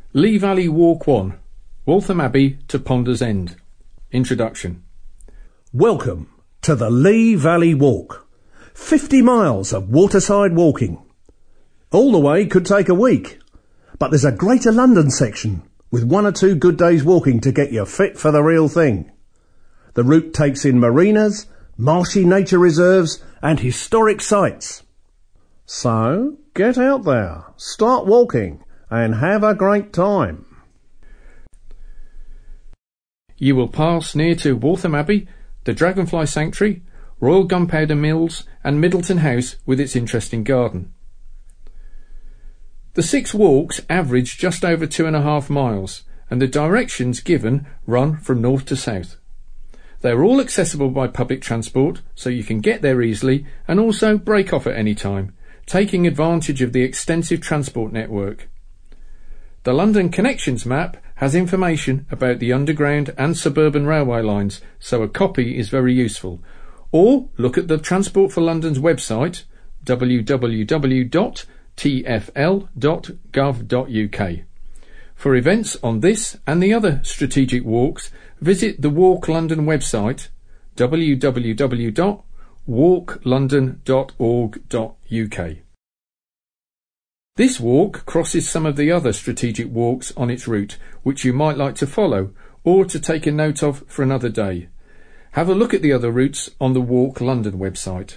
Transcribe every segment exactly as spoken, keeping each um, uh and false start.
Lee Valley Walk one, Waltham Abbey to Ponder's End. Introduction. Welcome to the Lee Valley Walk. Fifty miles of waterside walking. All the way could take a week, but there's a Greater London section with one or two good days walking to get you fit for the real thing. The route takes in marinas, marshy nature reserves and historic sites. So, get out there, start walking and have a great time. You will pass near to Waltham Abbey, the Dragonfly Sanctuary, Royal Gunpowder Mills and Middleton House with its interesting garden. The six walks average just over two and a half miles, and the directions given run from north to south. They are all accessible by public transport, so you can get there easily and also break off at any time, taking advantage of the extensive transport network. The London Connections map has information about the underground and suburban railway lines, so a copy is very useful. Or look at the Transport for London's website, w w w dot t f l dot gov dot u k. For events on this and the other strategic walks, visit the Walk London website, w w w dot walk london dot org dot u k. This walk crosses some of the other strategic walks on its route, which you might like to follow or to take a note of for another day. Have a look at the other routes on the Walk London website.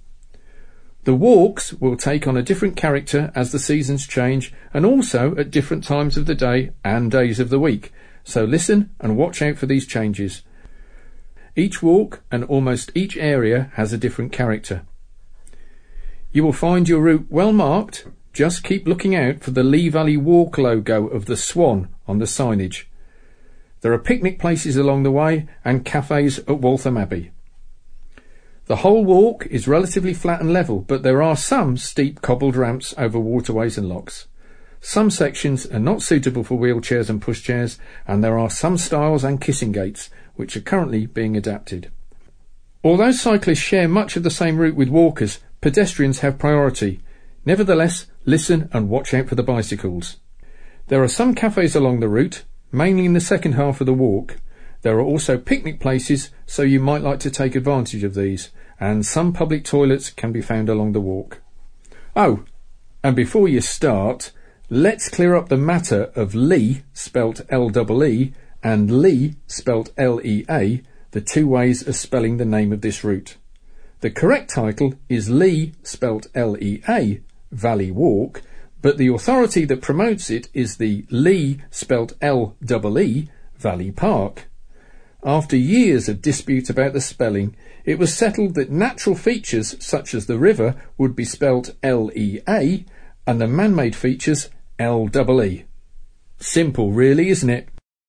The walks will take on a different character as the seasons change and also at different times of the day and days of the week, so listen and watch out for these changes. Each walk and almost each area has a different character. You will find your route well marked. Just keep looking out for the Lee Valley Walk logo of the swan on the signage. There are picnic places along the way and cafes at Waltham Abbey. The whole walk is relatively flat and level, but there are some steep cobbled ramps over waterways and locks. Some sections are not suitable for wheelchairs and pushchairs, and there are some stiles and kissing gates, which are currently being adapted. Although cyclists share much of the same route with walkers, pedestrians have priority. Nevertheless, listen and watch out for the bicycles. There are some cafes along the route, mainly in the second half of the walk. There are also picnic places, so you might like to take advantage of these, and some public toilets can be found along the walk. Oh, and before you start, let's clear up the matter of Lee, spelt L E E, and Lee, spelt L E A, the two ways of spelling the name of this route. The correct title is Lee, spelt L E A, Valley Walk, but the authority that promotes it is the Lee, spelt L E E, Valley Park. After years of dispute about the spelling, it was settled that natural features such as the river would be spelt L E A and the man-made features L E E. Simple really, isn't it?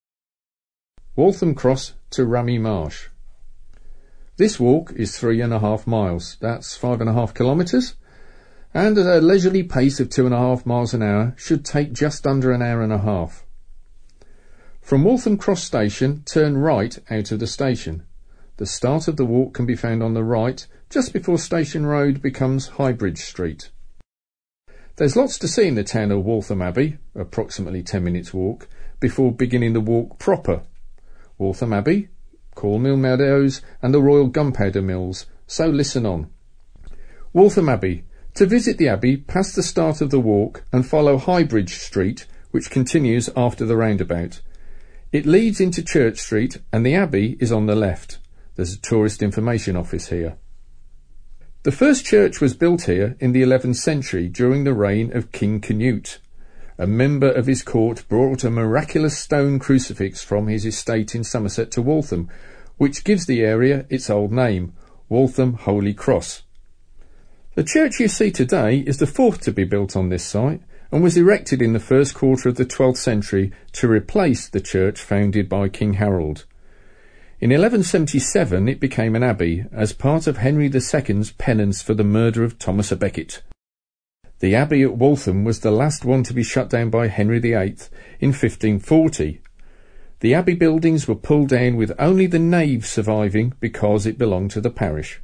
Waltham Cross to Rammy Marsh. This walk is three and a half miles, that's five and a half kilometres, and at a leisurely pace of two and a half miles an hour should take just under an hour and a half. From Waltham Cross Station, turn right out of the station. The start of the walk can be found on the right, just before Station Road becomes Highbridge Street. There's lots to see in the town of Waltham Abbey, approximately ten minutes walk, before beginning the walk proper. Waltham Abbey, Cornmill Meadows and the Royal Gunpowder Mills, so listen on. Waltham Abbey. To visit the Abbey, pass the start of the walk and follow Highbridge Street, which continues after the roundabout. It leads into Church Street and the Abbey is on the left. There's a tourist information office here. The first church was built here in the eleventh century during the reign of King Canute. A member of his court brought a miraculous stone crucifix from his estate in Somerset to Waltham, which gives the area its old name, Waltham Holy Cross. The church you see today is the fourth to be built on this site and was erected in the first quarter of the twelfth century to replace the church founded by King Harold. In eleven seventy-seven it became an abbey as part of Henry the Second's penance for the murder of Thomas à Becket. The abbey at Waltham was the last one to be shut down by Henry the Eighth in fifteen forty. The abbey buildings were pulled down with only the nave surviving because it belonged to the parish.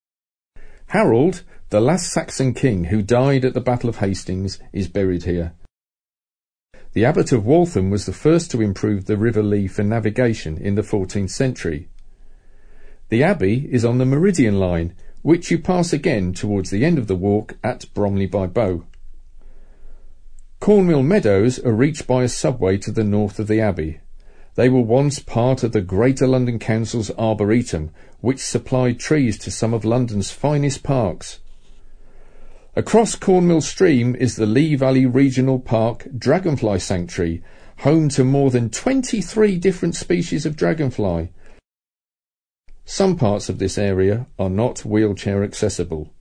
Harold, the last Saxon king who died at the Battle of Hastings, is buried here. The Abbot of Waltham was the first to improve the River Lee for navigation in the fourteenth century. The Abbey is on the Meridian line, which you pass again towards the end of the walk at Bromley by Bow. Cornmill Meadows are reached by a subway to the north of the Abbey. They were once part of the Greater London Council's Arboretum, which supplied trees to some of London's finest parks. Across Cornmill Stream is the Lee Valley Regional Park Dragonfly Sanctuary, home to more than twenty-three different species of dragonfly. Some parts of this area are not wheelchair accessible.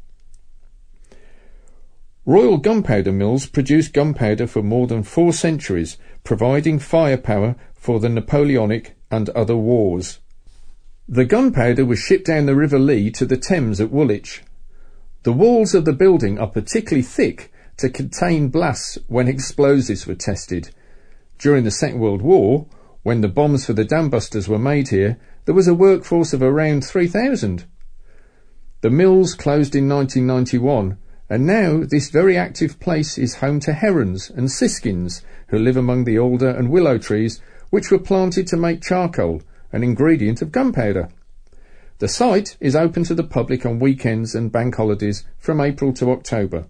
Royal Gunpowder Mills produced gunpowder for more than four centuries, providing firepower for the Napoleonic and other wars. The gunpowder was shipped down the River Lee to the Thames at Woolwich. The walls of the building are particularly thick to contain blasts when explosives were tested. During the Second World War, when the bombs for the dambusters were made here, there was a workforce of around three thousand. The mills closed in nineteen ninety-one, and now this very active place is home to herons and siskins, who live among the alder and willow trees, which were planted to make charcoal, an ingredient of gunpowder. The site is open to the public on weekends and bank holidays from April to October.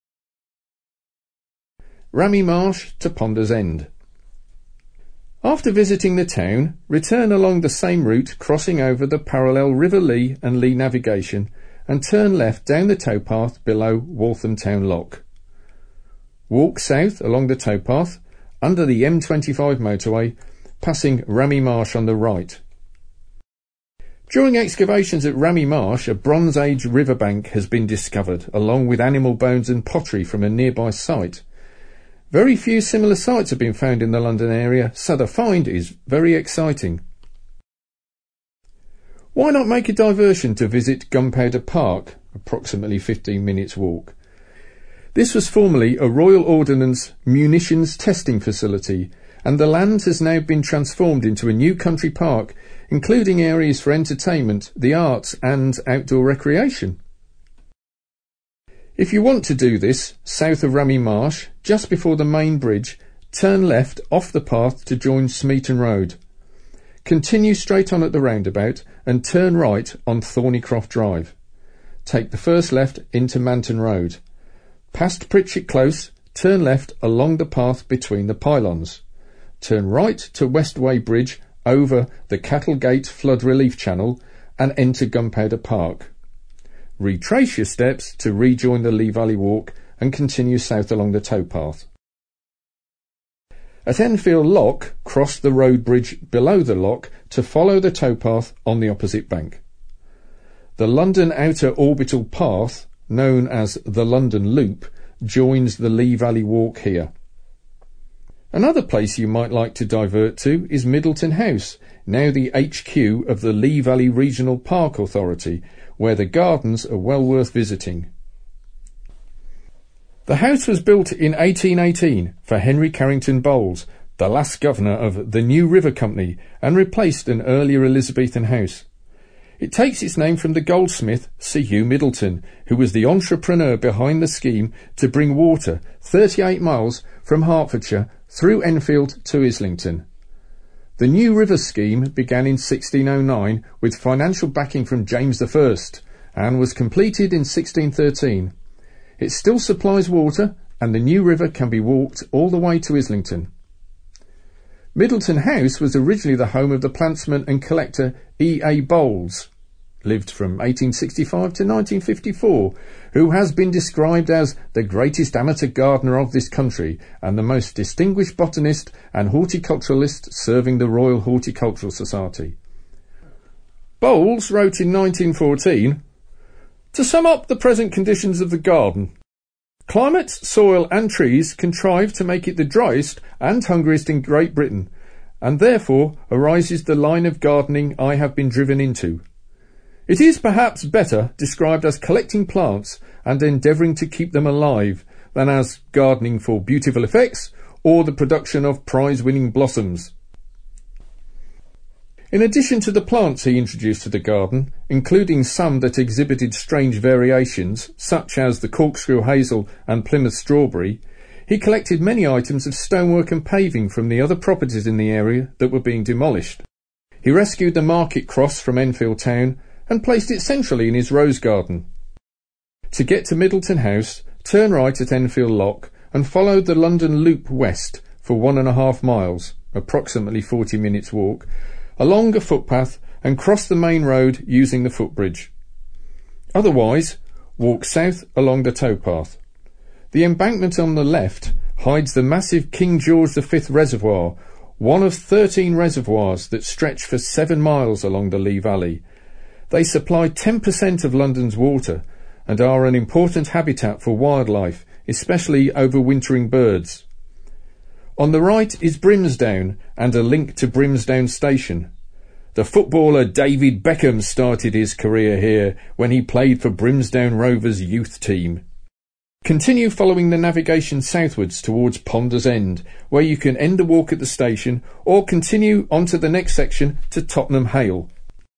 Rammy Marsh to Ponder's End. After visiting the town, return along the same route, crossing over the parallel River Lee and Lee navigation, and turn left down the towpath below Waltham Town Lock. Walk south along the towpath, under the M twenty-five motorway, passing Rammy Marsh on the right. During excavations at Rammy Marsh, a Bronze Age riverbank has been discovered, along with animal bones and pottery from a nearby site. Very few similar sites have been found in the London area, so the find is very exciting. Why not make a diversion to visit Gunpowder Park, approximately fifteen minutes walk? This was formerly a Royal Ordnance munitions testing facility, and the land has now been transformed into a new country park, including areas for entertainment, the arts and outdoor recreation. If you want to do this, south of Rammy Marsh, just before the main bridge, turn left off the path to join Smeaton Road. Continue straight on at the roundabout and turn right on Thornycroft Drive. Take the first left into Manton Road. Past Pritchett Close, turn left along the path between the pylons. Turn right to Westway Bridge over the Cattlegate Flood Relief Channel and enter Gunpowder Park. Retrace your steps to rejoin the Lee Valley Walk and continue south along the towpath. At Enfield Lock, cross the road bridge below the lock to follow the towpath on the opposite bank. The London Outer Orbital Path, known as the London Loop, joins the Lee Valley Walk here. Another place you might like to divert to is Middleton House, now the H Q of the Lee Valley Regional Park Authority, where the gardens are well worth visiting. The house was built in eighteen eighteen for Henry Carrington Bowles, the last governor of the New River Company, and replaced an earlier Elizabethan house. It takes its name from the goldsmith Sir Hugh Middleton, who was the entrepreneur behind the scheme to bring water thirty-eight miles from Hertfordshire through Enfield to Islington. The New River scheme began in sixteen oh nine with financial backing from James the First and was completed in sixteen thirteen. It still supplies water, and the New River can be walked all the way to Islington. Middleton House was originally the home of the plantsman and collector E. A. Bowles, lived from eighteen sixty-five to nineteen fifty-four, who has been described as the greatest amateur gardener of this country and the most distinguished botanist and horticulturalist serving the Royal Horticultural Society. Bowles wrote in nineteen fourteen, "To sum up the present conditions of the garden, climate, soil and trees contrive to make it the driest and hungriest in Great Britain, and therefore arises the line of gardening I have been driven into. It is perhaps better described as collecting plants and endeavouring to keep them alive than as gardening for beautiful effects or the production of prize-winning blossoms." In addition to the plants he introduced to the garden, including some that exhibited strange variations, such as the corkscrew hazel and Plymouth strawberry, He collected many items of stonework and paving from the other properties in the area that were being demolished. He rescued the market cross from Enfield Town and placed it centrally in his rose garden. To get to Middleton House, turn right at Enfield Lock and follow the London Loop west for one and a half miles, approximately forty minutes walk, along a footpath and cross the main road using the footbridge. Otherwise, walk south along the towpath. The embankment on the left hides the massive King George the Fifth Reservoir, one of thirteen reservoirs that stretch for seven miles along the Lee Valley. They supply ten percent of London's water and are an important habitat for wildlife, especially overwintering birds. On the right is Brimsdown and a link to Brimsdown Station. The footballer David Beckham started his career here when he played for Brimsdown Rovers youth team. Continue following the navigation southwards towards Ponders End, where you can end the walk at the station or continue on to the next section to Tottenham Hale.